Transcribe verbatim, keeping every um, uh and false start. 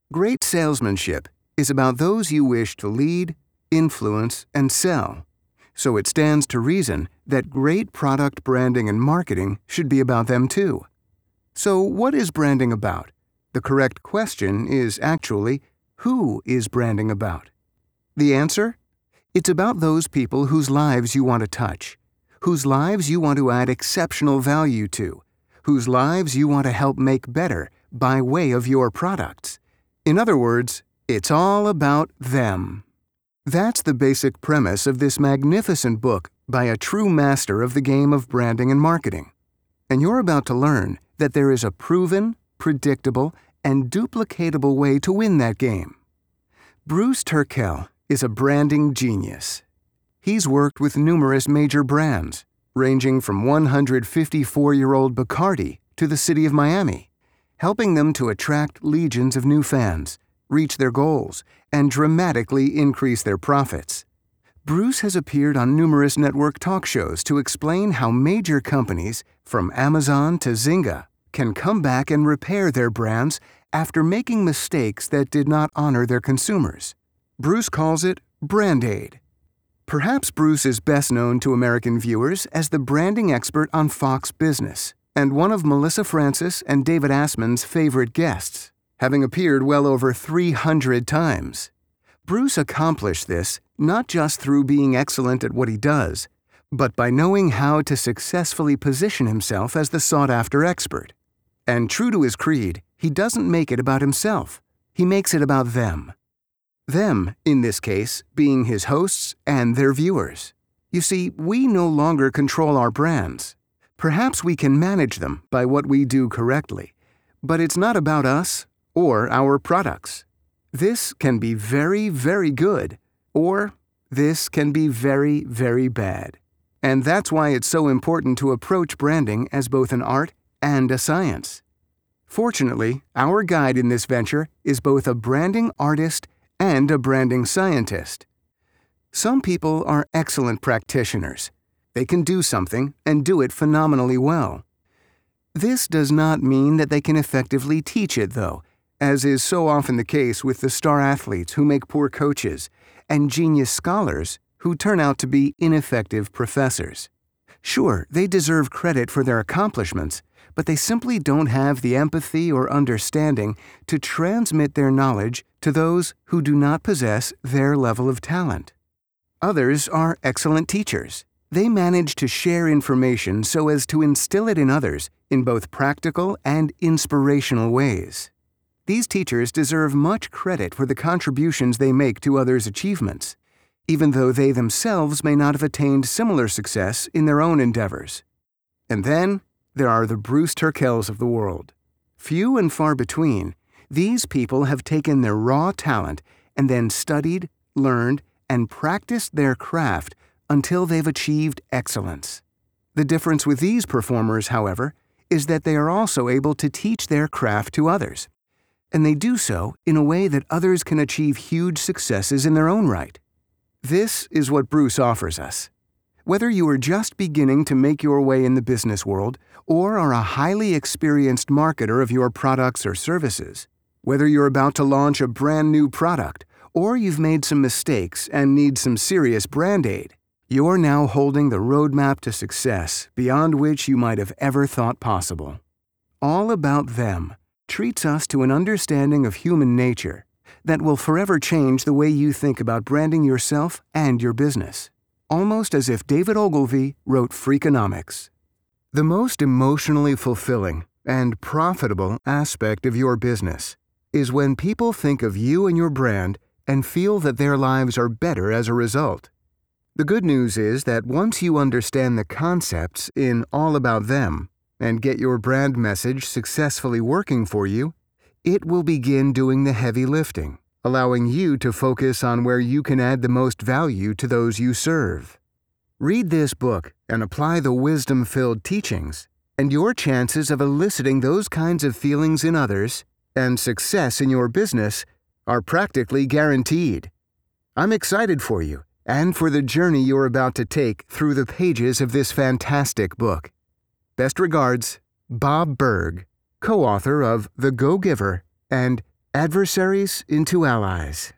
Great salesmanship is about those you wish to lead, influence, and sell. So it stands to reason that great product branding and marketing should be about them too. So what is branding about? The correct question is actually, who is branding about? The answer? It's about those people whose lives you want to touch, whose lives you want to add exceptional value to, whose lives you want to help make better by way of your products. In other words, it's all about them. That's the basic premise of this magnificent book by a true master of the game of branding and marketing. And you're about to learn that there is a proven, predictable, and duplicatable way to win that game. Bruce Turkel is a branding genius. He's worked with numerous major brands, ranging from one hundred fifty-four-year-old Bacardi to the city of Miami, helping them to attract legions of new fans, reach their goals, and dramatically increase their profits. Bruce has appeared on numerous network talk shows to explain how major companies, from Amazon to Zynga, can come back and repair their brands after making mistakes that did not honor their consumers. Bruce calls it Brand Aid. Perhaps Bruce is best known to American viewers as the branding expert on Fox Business and one of Melissa Francis and David Assman's favorite guests, having appeared well over three hundred times. Bruce accomplished this not just through being excellent at what he does, but by knowing how to successfully position himself as the sought-after expert. And true to his creed, he doesn't make it about himself. He makes it about them. Them, in this case, being his hosts and their viewers. You see, we no longer control our brands. Perhaps we can manage them by what we do correctly, but it's not about us or our products. This can be very, very good, or this can be very, very bad. And that's why it's so important to approach branding as both an art and a science. Fortunately, our guide in this venture is both a branding artist and a branding scientist. Some people are excellent practitioners. They can do something and do it phenomenally well. This does not mean that they can effectively teach it, though, as is so often the case with the star athletes who make poor coaches and genius scholars who turn out to be ineffective professors. Sure, they deserve credit for their accomplishments, but they simply don't have the empathy or understanding to transmit their knowledge to those who do not possess their level of talent. Others are excellent teachers. They manage to share information so as to instill it in others in both practical and inspirational ways. These teachers deserve much credit for the contributions they make to others' achievements, even though they themselves may not have attained similar success in their own endeavors. And then, there are the Bruce Turkels of the world. Few and far between, these people have taken their raw talent and then studied, learned, and practiced their craft until they've achieved excellence. The difference with these performers, however, is that they are also able to teach their craft to others, and they do so in a way that others can achieve huge successes in their own right. This is what Bruce offers us. Whether you are just beginning to make your way in the business world or are a highly experienced marketer of your products or services, whether you're about to launch a brand new product or you've made some mistakes and need some serious brand aid, you're now holding the roadmap to success beyond which you might have ever thought possible. All About Them treats us to an understanding of human nature that will forever change the way you think about branding yourself and your business. Almost as if David Ogilvy wrote Freakonomics. The most emotionally fulfilling and profitable aspect of your business is when people think of you and your brand and feel that their lives are better as a result. The good news is that once you understand the concepts in All About Them and get your brand message successfully working for you, it will begin doing the heavy lifting, allowing you to focus on where you can add the most value to those you serve. Read this book and apply the wisdom-filled teachings, and your chances of eliciting those kinds of feelings in others and success in your business are practically guaranteed. I'm excited for you and for the journey you're about to take through the pages of this fantastic book. Best regards, Bob Burg, co-author of The Go-Giver and adversaries into allies.